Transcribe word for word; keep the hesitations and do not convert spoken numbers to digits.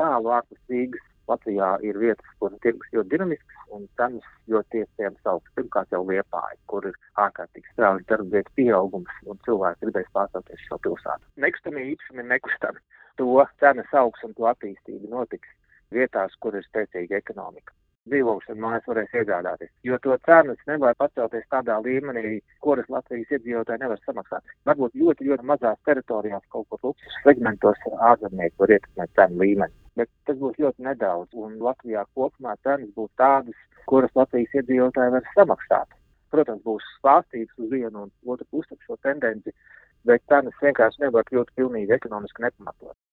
tālu ārpus Rīgas Latvijā ir vietas, kur tirgus ļoti dinamisks un cenas ļoti iespējams augsts. Pirmkārt jau Liepāja, kur ir ārkārtīgi strauji darba vietu pieaugums un cilvēki gribēs pārcelties šo pilsētu. Nekustamie īpašumi ir nekustami. To cenas augs un to attīstība notiks vietās, kur ir spēcīga ekonomika. Dzīvokļus mājas varēs iegādāties, jo to cenas nevar pacelties tādā līmenī, kuras Latvijas iedzīvotāji nevar samaksāt. Varbūt ļoti, ļoti mazās teritorijās, kaut kur luksus segmentos ārzemnieki var ietekmēt cenu līmeni, bet tas būs ļoti nedaudz, un Latvijā kopumā cenas būs tādas, kuras Latvijas iedzīvotāji var samaksāt. Protams, būs svārstības uz vienu un otru pusi šo tendenci, bet cenas vienkārši nevar kļūt pilnīgi ekonomiski nepamatot.